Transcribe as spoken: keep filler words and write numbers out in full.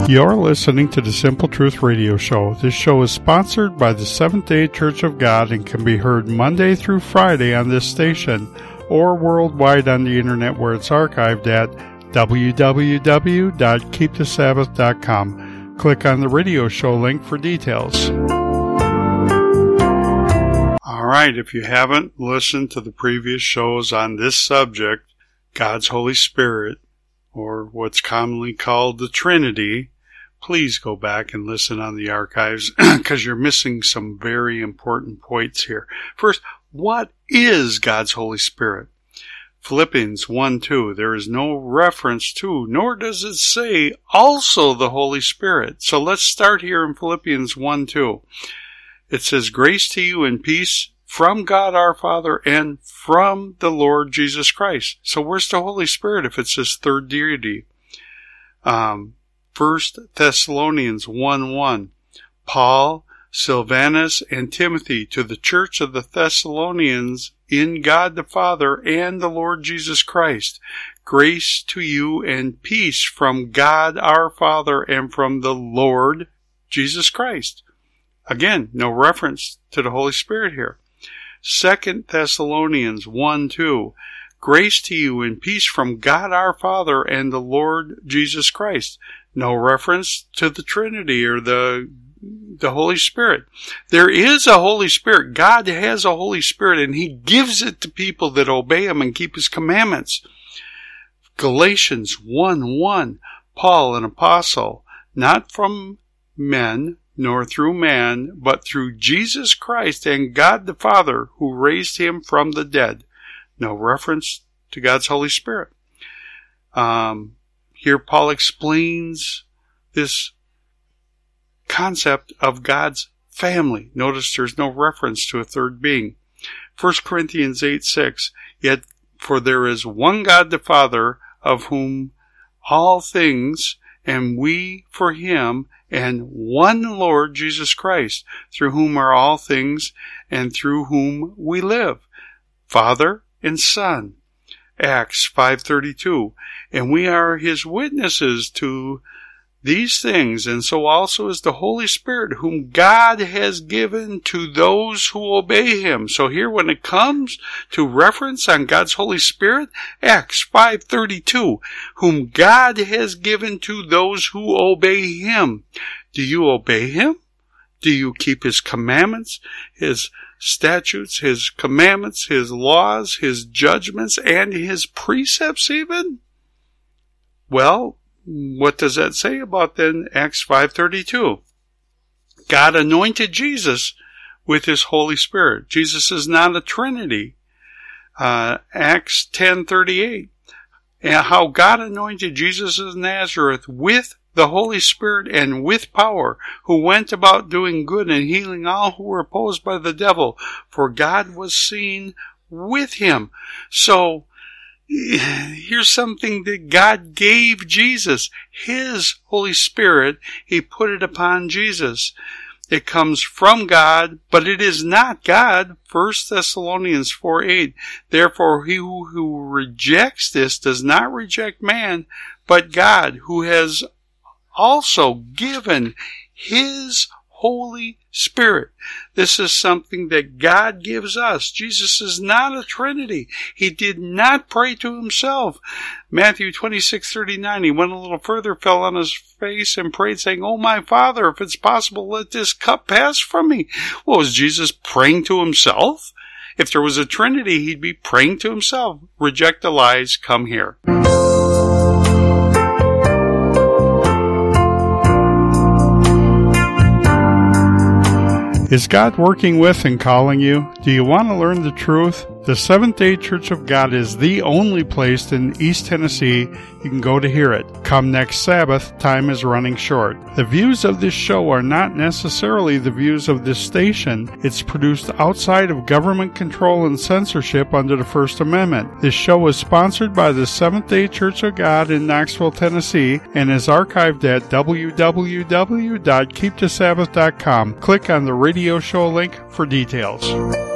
You're listening to the Simple Truth Radio Show. This show is sponsored by the Seventh-day Church of God and can be heard Monday through Friday on this station or worldwide on the internet where it's archived at w w w dot keep the sabbath dot com. Click on the radio show link for details. All right, if you haven't listened to the previous shows on this subject, God's Holy Spirit, or what's commonly called the Trinity, please go back and listen on the archives because you're missing some very important points here. First, what is God's Holy Spirit? Philippians one two, there is no reference to, nor does it say also the Holy Spirit. So let's start here in Philippians one two. It says, grace to you and peace from God our Father and from the Lord Jesus Christ. So where's the Holy Spirit if it's His third deity? Um, First Thessalonians one one, Paul, Silvanus, and Timothy to the church of the Thessalonians in God the Father and the Lord Jesus Christ. Grace to you and peace from God our Father and from the Lord Jesus Christ. Again, no reference to the Holy Spirit here. Second Thessalonians one two, grace to you and peace from God our Father and the Lord Jesus Christ. No reference to the Trinity or the the Holy Spirit. There is a Holy Spirit. God has a Holy Spirit, and He gives it to people that obey Him and keep His commandments. Galatians one one, Paul, an apostle, not from men, nor through man, but through Jesus Christ and God the Father, who raised Him from the dead. No reference to God's Holy Spirit. Um... Here Paul explains this concept of God's family. Notice there's no reference to a third being. First Corinthians eight six, yet for there is one God the Father, of whom all things, and we for Him, and one Lord Jesus Christ, through whom are all things, and through whom we live. Father and Son. Acts five thirty-two, and we are His witnesses to these things, and so also is the Holy Spirit, whom God has given to those who obey Him. So here when it comes to reference on God's Holy Spirit, Acts five thirty-two, whom God has given to those who obey Him. Do you obey Him? Do you keep His commandments, His statutes, His commandments, His laws, His judgments, and His precepts even? Well, what does that say about then Acts five thirty-two? God anointed Jesus with His Holy Spirit. Jesus is not a Trinity. Uh, Acts ten thirty-eight, and how God anointed Jesus of Nazareth with the Holy Spirit and with power, who went about doing good and healing all who were opposed by the devil, for God was seen with Him. So, here's something that God gave Jesus. His Holy Spirit, He put it upon Jesus. It comes from God, but it is not God. First Thessalonians four eight. Therefore, he who, who rejects this does not reject man, but God, who has also given His Holy Spirit. This is something that God gives us. Jesus is not a Trinity. He did not pray to Himself. Matthew twenty-six thirty-nine, He went a little further, fell on His face, and prayed, saying, "Oh, my Father, if it's possible, let this cup pass from me." Well, was Jesus praying to Himself? If there was a Trinity, He'd be praying to Himself. Reject the lies. Come here. Is God working with and calling you? Do you want to learn the truth? The Seventh-day Church of God is the only place in East Tennessee you can go to hear it. Come next Sabbath, time is running short. The views of this show are not necessarily the views of this station. It's produced outside of government control and censorship under the First Amendment. This show is sponsored by the Seventh-day Church of God in Knoxville, Tennessee, and is archived at w w w dot keep the sabbath dot com. Click on the radio show link for details.